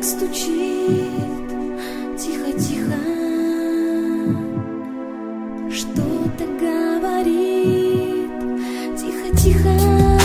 стучит тихо-тихо, что-то говорит тихо-тихо,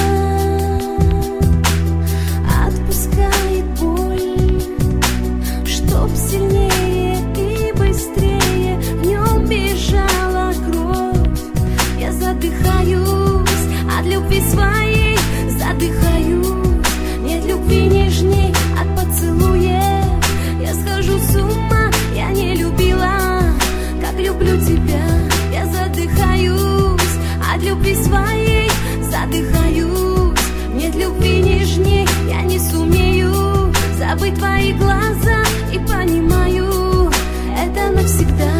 отпускает боль, чтоб сильнее и быстрее в нем бежала кровь. Я задыхаюсь от любви своей, задыхаюсь, нет любви нежней от поцелуев. Я схожу с ума, я не любила, как люблю тебя. Я задыхаюсь от любви своей, задыхаюсь, нет любви нежней. Я не сумею забыть твои глаза и понимаю, это навсегда.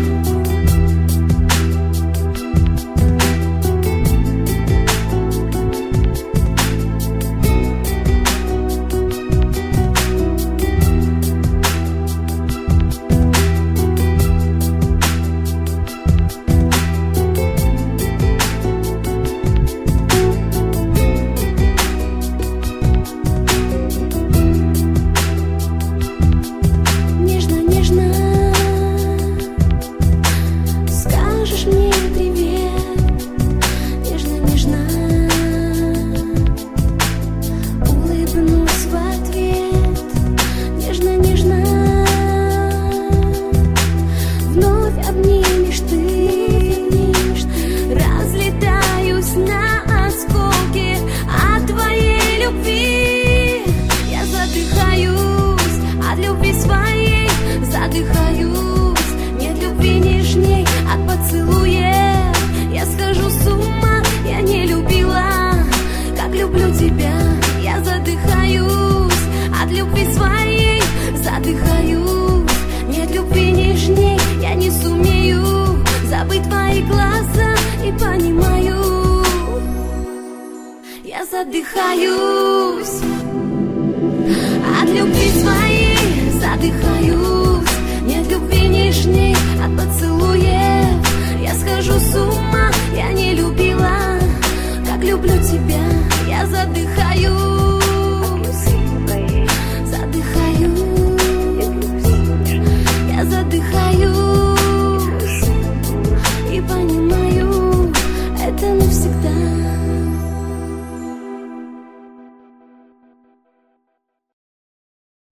Задыхаюсь, нет любви нежней от поцелуев. Я схожу с ума, я не любила, как люблю тебя. Я задыхаюсь от любви своей, задыхаюсь, нет любви нежней. Я не сумею забыть твои глаза и понимаю, я задыхаюсь от любви своей, задыхаюсь, нет любви нежней от поцелуев. Я схожу с ума, я не любила, как люблю тебя. Я задыхаюсь